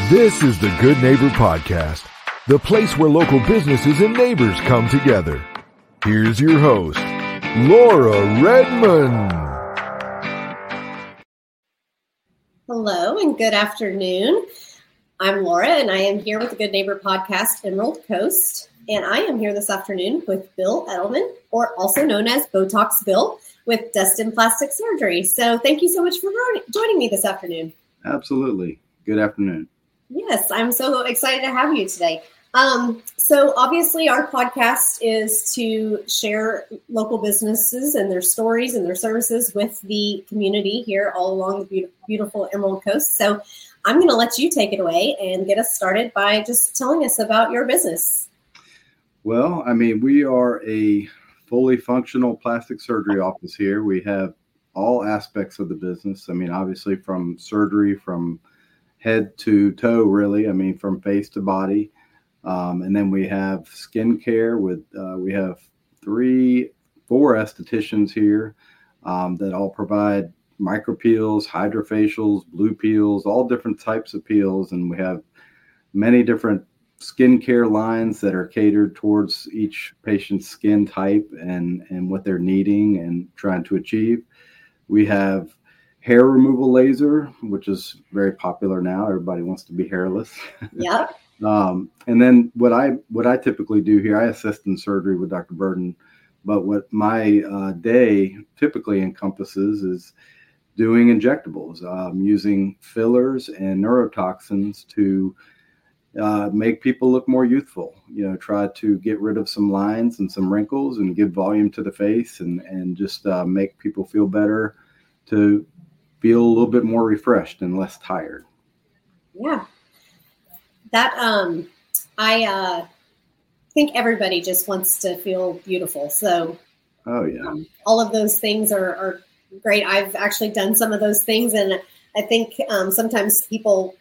This is the Good Neighbor Podcast, the place where local businesses and neighbors come together. Here's your host, Laura Redmond. Hello and good afternoon. I'm Laura and I am here with the Good Neighbor Podcast, Emerald Coast. And I am here this afternoon with Bill Edelman, or also known as Botox Bill, with Destin Plastic Surgery. So thank you so much for joining me this afternoon. Absolutely. Good afternoon. Yes, I'm so excited to have you today. So obviously our podcast is to share local businesses and their stories and their services with the community here all along the beautiful Emerald Coast. So I'm going to let you take it away and get us started by just telling us about your business. Well, we are a fully functional plastic surgery office here. We have all aspects of the business. Obviously from surgery, from head to toe, really. From face to body. And then we have skincare with, we have 4 estheticians here that all provide micropeels, hydrofacials, blue peels, all different types of peels. And we have many different skincare lines that are catered towards each patient's skin type and what they're needing and trying to achieve. We have hair removal laser, which is very popular now. Everybody wants to be hairless. Yep. And then what I typically do here, I assist in surgery with Dr. Burden, but what my day typically encompasses is doing injectables, using fillers and neurotoxins to make people look more youthful, try to get rid of some lines and some wrinkles and give volume to the face and just make people feel better, to feel a little bit more refreshed and less tired. Yeah. That, I think everybody just wants to feel beautiful. So, oh yeah, all of those things are great. I've actually done some of those things, and I think sometimes people,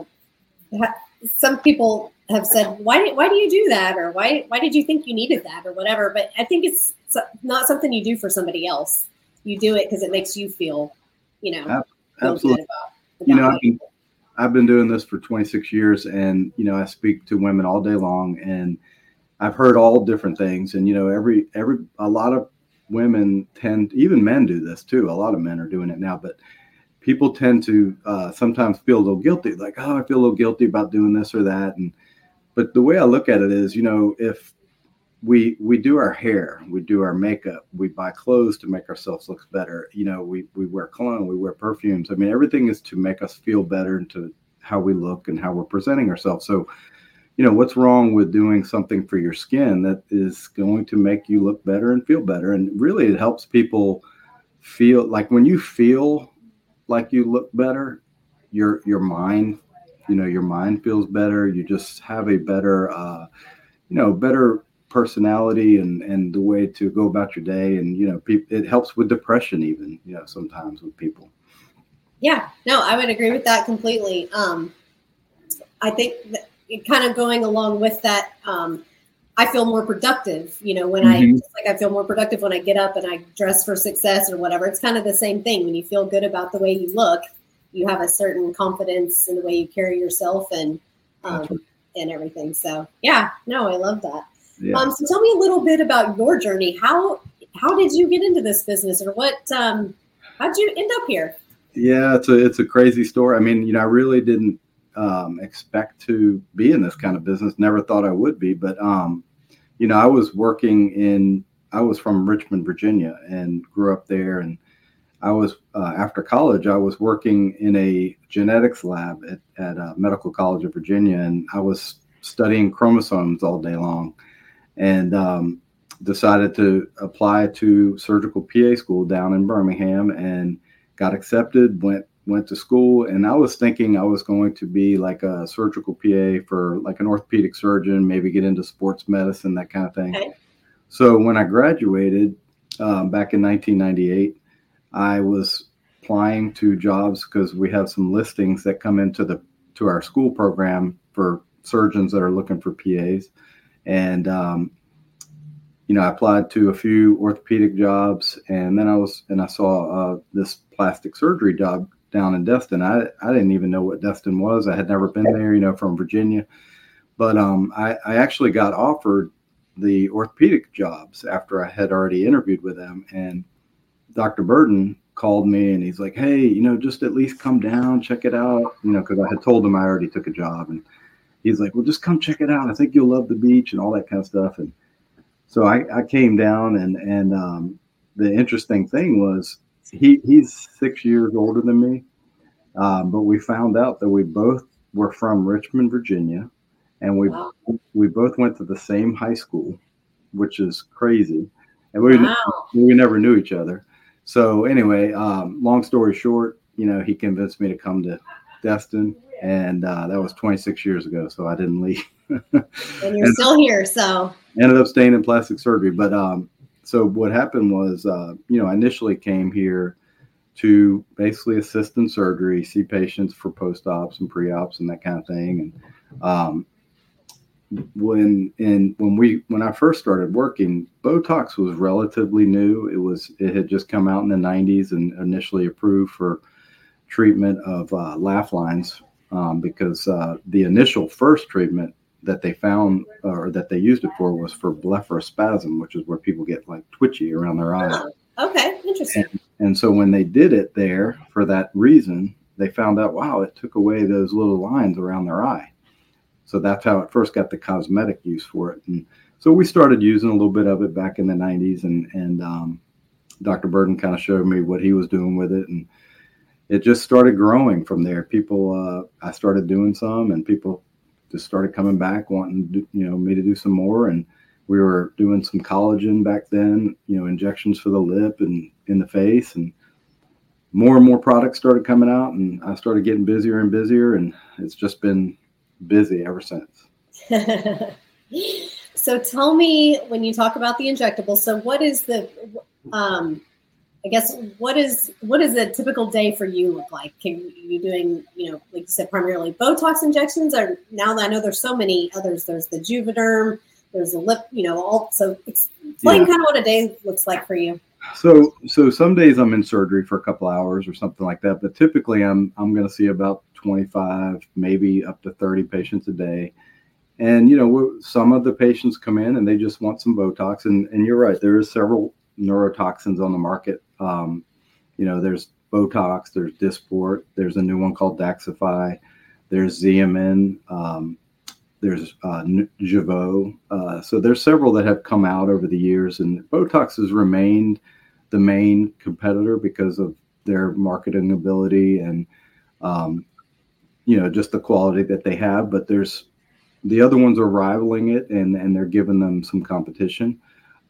some people have said, why do you do that? Or why did you think you needed that or whatever? But I think it's not something you do for somebody else. You do it because it makes you feel, absolutely. Feel good about I've been doing this for 26 years and, I speak to women all day long and I've heard all different things. And, a lot of women even men do this too. A lot of men are doing it now, but people tend to sometimes feel a little guilty, like, oh, I feel a little guilty about doing this or that. But the way I look at it is, if we do our hair, we do our makeup, we buy clothes to make ourselves look better. We wear cologne, we wear perfumes. Everything is to make us feel better and to how we look and how we're presenting ourselves. So, what's wrong with doing something for your skin that is going to make you look better and feel better? And really it helps people feel like when you feel like you look better, your mind, your mind feels better. You just have a better, better personality and the way to go about your day. And, it helps with depression even, sometimes with people. Yeah, no, I would agree with that completely. I think that kind of going along with that, I feel more productive, when I feel more productive when I get up and I dress for success or whatever. It's kind of the same thing. When you feel good about the way you look, you have a certain confidence in the way you carry yourself and everything. So yeah, no, I love that. Yeah. So tell me a little bit about your journey. How did you get into this business, or how'd you end up here? Yeah, it's a crazy story. I really didn't expect to be in this kind of business. Never thought I would be, but I was from Richmond, Virginia, and grew up there. And I was after college, I was working in a genetics lab at Medical College of Virginia, and I was studying chromosomes all day long. And decided to apply to surgical PA school down in Birmingham and got accepted, went to school. And I was thinking I was going to be like a surgical PA for like an orthopedic surgeon, maybe get into sports medicine, that kind of thing. Okay. So when I graduated back in 1998, I was applying to jobs because we have some listings that come into our school program for surgeons that are looking for PAs. And, I applied to a few orthopedic jobs, and then I saw this plastic surgery job down in Destin. I didn't even know what Destin was. I had never been there, from Virginia. But I actually got offered the orthopedic jobs after I had already interviewed with them. And Dr. Burton called me and he's like, hey, just at least come down, check it out, because I had told him I already took a job. And he's like, well, just come check it out. I think you'll love the beach and all that kind of stuff. And so I came down and the interesting thing was he's 6 years older than me. But we found out that we both were from Richmond, Virginia. And we both went to the same high school, which is crazy. And we never knew each other. So anyway, long story short, he convinced me to come to Destin, and that was 26 years ago. So I didn't leave. And you're still here. So ended up staying in plastic surgery. But so what happened was, I initially came here to basically assist in surgery, see patients for post-ops and pre-ops and that kind of thing. And when I first started working, Botox was relatively new. It had just come out in the 90s and initially approved for treatment of laugh lines because the initial first treatment that they found or that they used it for was for blepharospasm, which is where people get like twitchy around their eyes. Oh, okay, interesting. And so when they did it there for that reason, they found out, wow, it took away those little lines around their eye. So that's how it first got the cosmetic use for it. And so we started using a little bit of it back in the 90s. And Dr. Burton kind of showed me what he was doing with it. And it just started growing from there. I started doing some and people just started coming back wanting me to do some more. And we were doing some collagen back then, injections for the lip and in the face. And more products started coming out. And I started getting busier and busier. And it's just been busy ever since. So tell me, when you talk about the injectables, so what is what is a typical day for you look like? Can you doing, like you said, primarily Botox injections, or now that I know there's so many others, there's the Juvederm, there's the lip, so explain kind of what a day looks like for you. So some days I'm in surgery for a couple hours or something like that, but typically I'm going to see about 25, maybe up to 30 patients a day. And, some of the patients come in and they just want some Botox. And you're right, there is several neurotoxins on the market. There's Botox, there's Dysport, there's a new one called Daxxify, there's Xeomin, there's Jeuveau. So there's several that have come out over the years, and Botox has remained the main competitor because of their marketing ability and, just the quality that they have. But the other ones are rivaling it, and they're giving them some competition.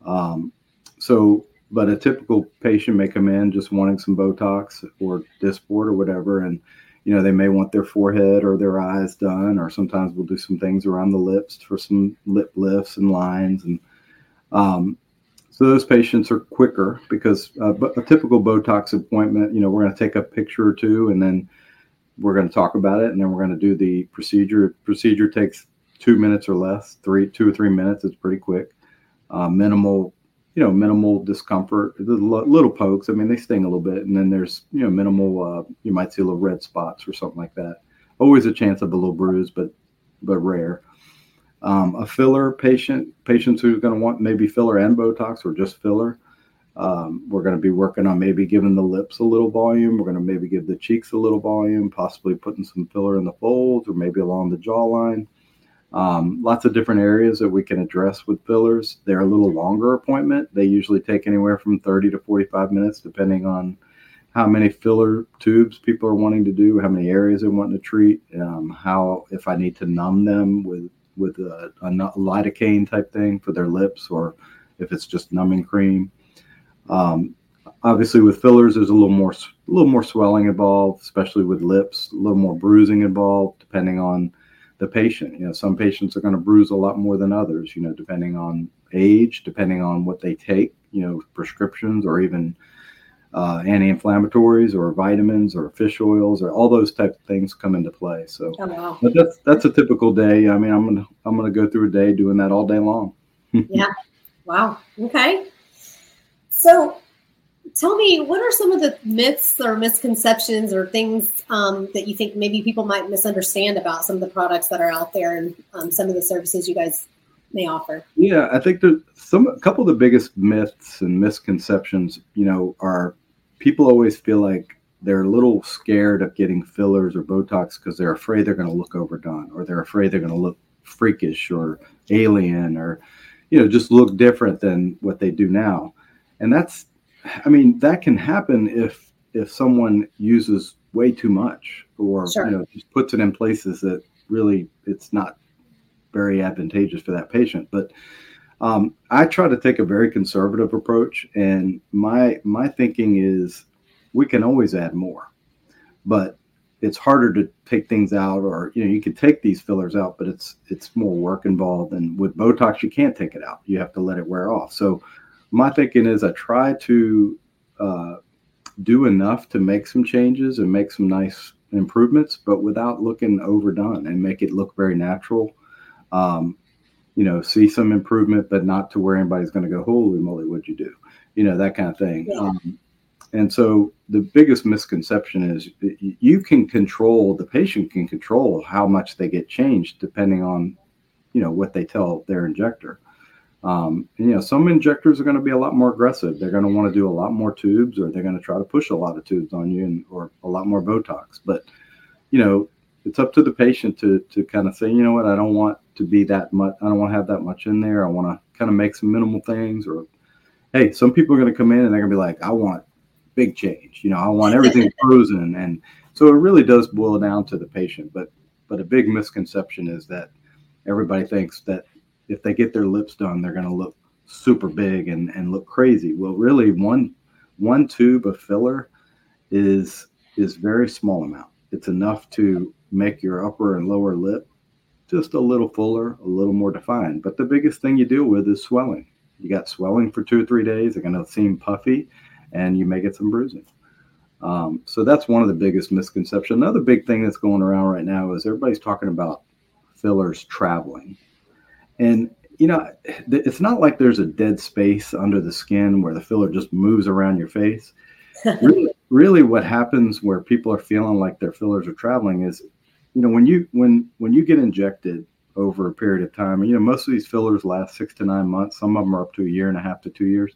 But a typical patient may come in just wanting some Botox or Dysport or whatever, and they may want their forehead or their eyes done, or sometimes we'll do some things around the lips for some lip lifts and lines. And so those patients are quicker because a typical Botox appointment, we're going to take a picture or two, and then we're going to talk about it, and then we're going to do the procedure. Procedure takes 2 minutes or less, 2 or 3 minutes. It's pretty quick. Minimal discomfort, the little pokes. I mean, they sting a little bit, and then there's, minimal, you might see little red spots or something like that. Always a chance of a little bruise, but rare. A filler patients who are going to want maybe filler and Botox or just filler. We're going to be working on maybe giving the lips a little volume. We're going to maybe give the cheeks a little volume, possibly putting some filler in the folds or maybe along the jawline. Lots of different areas that we can address with fillers. They're a little longer appointment. They usually take anywhere from 30 to 45 minutes, depending on how many filler tubes people are wanting to do, how many areas they're wanting to treat, if I need to numb them with a lidocaine type thing for their lips, or if it's just numbing cream. Obviously with fillers, there's a little more swelling involved, especially with lips, a little more bruising involved, depending on the patient. Some patients are going to bruise a lot more than others, depending on age, depending on what they take, prescriptions or even anti-inflammatories or vitamins or fish oils or all those types of things come into play. So, but that's a typical day. I mean, I'm gonna go through a day doing that all day long. Yeah. Wow. Okay. So tell me, what are some of the myths or misconceptions or things that you think maybe people might misunderstand about some of the products that are out there and some of the services you guys may offer? Yeah, I think there's a couple of the biggest myths and misconceptions, are people always feel like they're a little scared of getting fillers or Botox because they're afraid they're going to look overdone, or they're afraid they're going to look freakish or alien, or, just look different than what they do now. And that can happen if someone uses way too much, or, Sure. Just puts it in places that really it's not very advantageous for that patient. But I try to take a very conservative approach, and my thinking is we can always add more, but it's harder to take things out, or you can take these fillers out, but it's more work involved. And with Botox, you can't take it out; you have to let it wear off. So my thinking is I try to do enough to make some changes and make some nice improvements, but without looking overdone, and make it look very natural. See some improvement, but not to where anybody's going to go, holy moly, what'd you do? That kind of thing. Yeah. And so the biggest misconception is the patient can control how much they get changed depending on, what they tell their injector. Some injectors are going to be a lot more aggressive. They're going to want to do a lot more tubes, or they're going to try to push a lot of tubes on you, or a lot more Botox. But, it's up to the patient to kind of say, I don't want to be that much. I don't want to have that much in there. I want to kind of make some minimal things. Or, hey, some people are going to come in and they're going to be like, I want big change. I want everything frozen. And so it really does boil down to the patient. But a big misconception is that everybody thinks that if they get their lips done, they're going to look super big and look crazy. Well, really, one tube of filler is very small amount. It's enough to make your upper and lower lip just a little fuller, a little more defined. But the biggest thing you deal with is swelling. You got swelling for 2 or 3 days. They're going to seem puffy, and you may get some bruising. So that's one of the biggest misconceptions. Another big thing that's going around right now is everybody's talking about fillers traveling. And, it's not like there's a dead space under the skin where the filler just moves around your face. Really what happens where people are feeling like their fillers are traveling is, when you get injected over a period of time, most of these fillers last 6 to 9 months. Some of them are up to 1.5 to 2 years.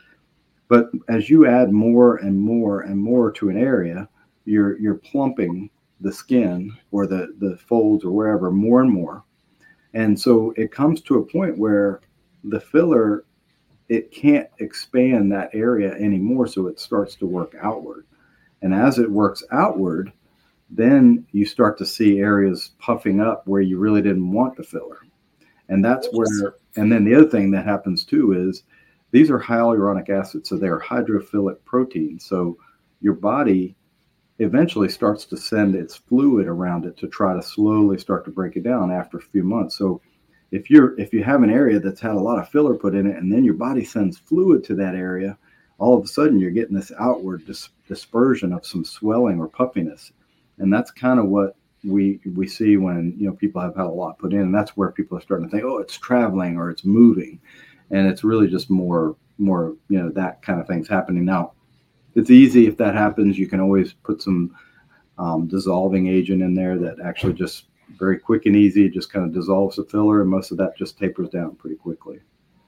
But as you add more and more and more to an area, you're plumping the skin or the folds or wherever more and more. And so it comes to a point where the filler, it can't expand that area anymore. So it starts to work outward. And as it works outward, then you start to see areas puffing up where you really didn't want the filler. And that's where, and then the other thing that happens too is these are hyaluronic acids. So they're hydrophilic proteins. So your body eventually starts to send its fluid around it to try to slowly start to break it down after a few months. So if you have an area that's had a lot of filler put in it, and then your body sends fluid to that area, all of a sudden you're getting this outward dispersion of some swelling or puffiness. And that's kind of what we see when, people have had a lot put in. And that's where people are starting to think, oh, it's traveling or it's moving. And it's really just more, that kind of thing's happening. Now, it's easy if that happens. You can always put some dissolving agent in there that actually just very quick and easy, just kind of dissolves the filler. And most of that just tapers down pretty quickly.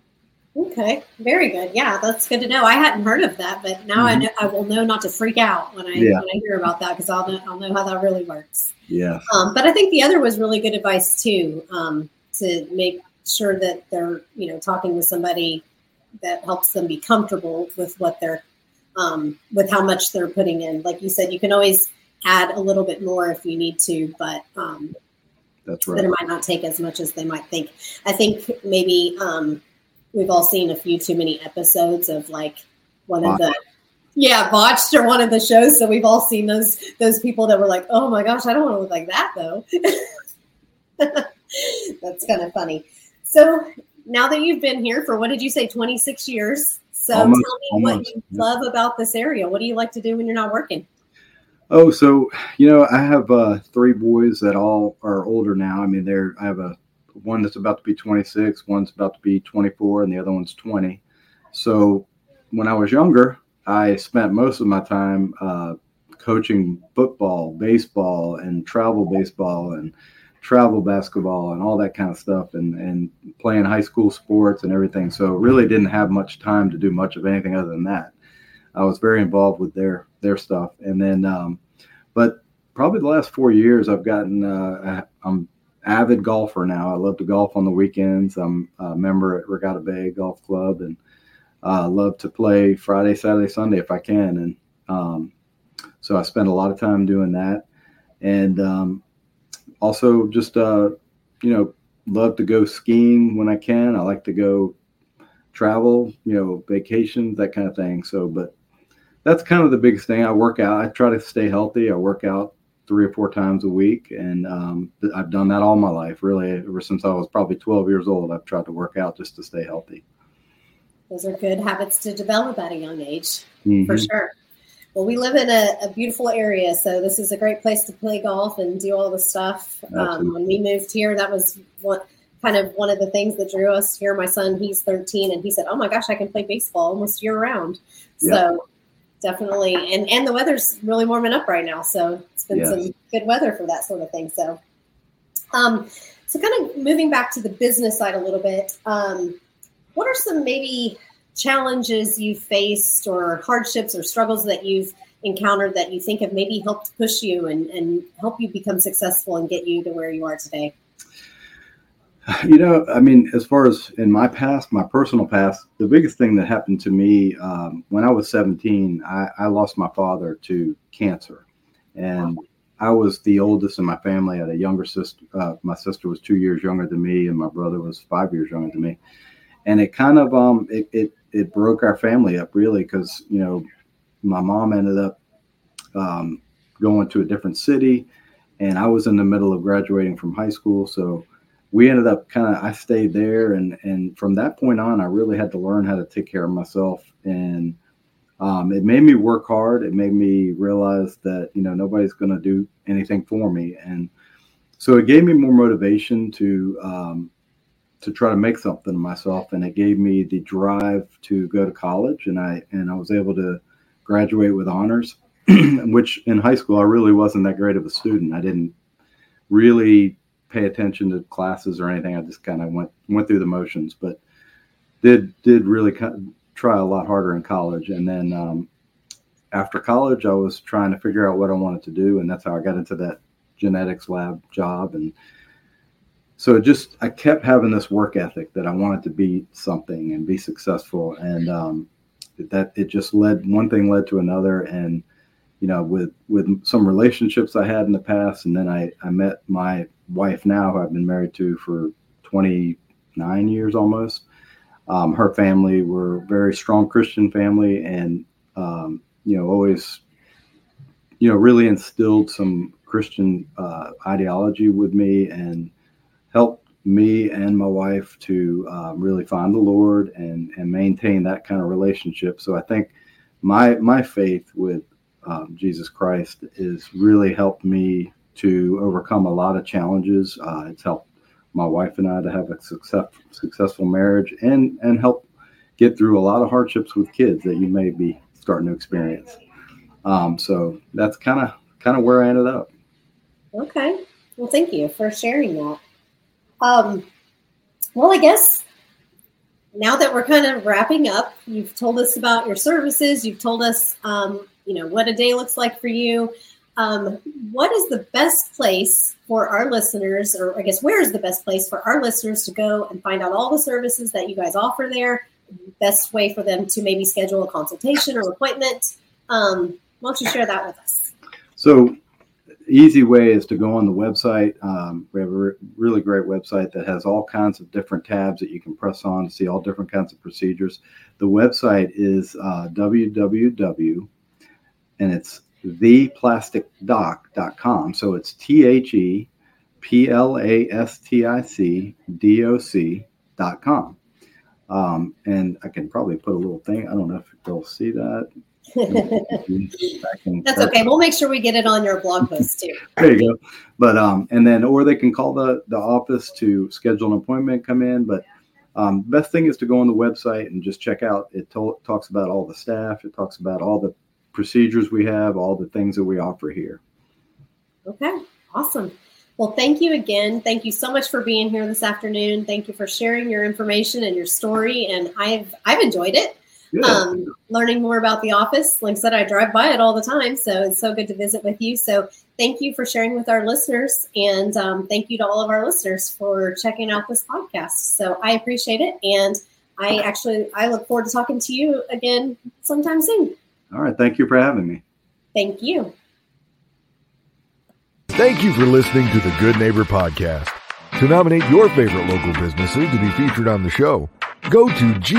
Okay, very good. Yeah, that's good to know. I hadn't heard of that, but now I will know not to freak out when I hear about that, because I'll know how that really works. Yeah. But I think the other was really good advice too, to make sure that they're talking with somebody that helps them be comfortable with what they're with how much they're putting in. Like you said, you can always add a little bit more if you need to, but that's right. But it might not take as much as they might think. I think maybe we've all seen a few too many episodes of like one of the Botched or one of the shows. So we've all seen those people that were like, oh my gosh, I don't want to look like that though. That's kind of funny. So now that you've been here for, what did you say, 26 years? So tell me what you love about this area. What do you like to do when you're not working? Oh, so, I have 3 boys that all are older now. I mean, I have one that's about to be 26, one's about to be 24, and the other one's 20. So when I was younger, I spent most of my time coaching football, baseball, and travel baseball, and travel basketball, and all that kind of stuff, and playing high school sports and everything. So really didn't have much time to do much of anything other than that. I was very involved with their stuff. And then, but probably the last 4 years I've gotten, I'm avid golfer now. I love to golf on the weekends. I'm a member at Regatta Bay Golf Club, and love to play Friday, Saturday, Sunday if I can. And so I spend a lot of time doing that. And also just, love to go skiing when I can. I like to go travel, vacations, that kind of thing. So, but that's kind of the biggest thing. I work out. I try to stay healthy. I work out 3 or 4 times a week. And I've done that all my life, really. Ever since I was probably 12 years old, I've tried to work out just to stay healthy. Those are good habits to develop at a young age, Mm-hmm. for sure. Well, we live in a beautiful area, so this is a great place to play golf and do all the stuff. When we moved here, that was one of the things that drew us here. My son, he's 13, and he said, "Oh my gosh, I can play baseball almost year round." Yep. So definitely, and the weather's really warming up right now, so it's been some good weather for that sort of thing. So, so kind of moving back to the business side a little bit, what are some maybe challenges you faced or hardships or struggles that you've encountered that you think have maybe helped push you and help you become successful and get you to where you are today? As far as in my past, my personal past, the biggest thing that happened to me when I was 17, I lost my father to cancer. And I was the oldest in my family. I had a younger sister. My sister was 2 years younger than me, and my brother was 5 years younger than me. And it kind of, it broke our family up, really, because, my mom ended up going to a different city, and I was in the middle of graduating from high school. So we ended up I stayed there. And from that point on, I really had to learn how to take care of myself. And it made me work hard. It made me realize that, nobody's going to do anything for me. And so it gave me more motivation to try to make something of myself. And it gave me the drive to go to college. And I was able to graduate with honors, which in high school, I really wasn't that great of a student. I didn't really pay attention to classes or anything. I just kind of went through the motions, but did really try a lot harder in college. And then after college, I was trying to figure out what I wanted to do. And that's how I got into that genetics lab job. And so I kept having this work ethic that I wanted to be something and be successful. And that it just one thing led to another. And, with some relationships I had in the past, and then I met my wife now, who I've been married to for 29 years almost. Her family were a very strong Christian family, and, always, really instilled some Christian ideology with me and helped me and my wife to really find the Lord and maintain that kind of relationship. So I think my faith with Jesus Christ is really helped me to overcome a lot of challenges. It's helped my wife and I to have a successful marriage and help get through a lot of hardships with kids that you may be starting to experience. So that's kind of where I ended up. Okay. Well, thank you for sharing that. Well, I guess now that we're kind of wrapping up, you've told us about your services. You've told us, what a day looks like for you. What is the best place for our listeners, or I guess where is the best place for our listeners to go and find out all the services that you guys offer there? Best way for them to maybe schedule a consultation or appointment. Why don't you share that with us? So easy way is to go on the website. We have a really great website that has all kinds of different tabs that you can press on to see all different kinds of procedures. The website is www, and it's theplasticdoc.com. So it's theplasticdoc.com. And I can probably put a little thing. I don't know if they'll see that. That's okay. We'll make sure we get it on your blog post too. There you go. But and then, or they can call the office to schedule an appointment, come in. But Best thing is to go on the website and just check out. It talks about all the staff. It talks about all the procedures we have, all the things that we offer here. Okay, awesome. Well, thank you again. Thank you so much for being here this afternoon. Thank you for sharing your information and your story. And I've enjoyed it. Learning more about the office. Like I said, I drive by it all the time, so it's so good to visit with you. So thank you for sharing with our listeners, and thank you to all of our listeners for checking out this podcast. So I appreciate it, and I look forward to talking to you again sometime soon. All right. Thank you for having me. Thank you. Thank you for listening to the Good Neighbor Podcast. To nominate your favorite local businesses to be featured on the show, go to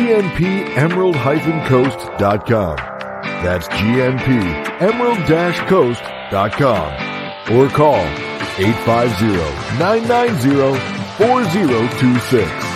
gnpemerald-coast.com. That's gnpemerald-coast.com. Or call 850-990-4026.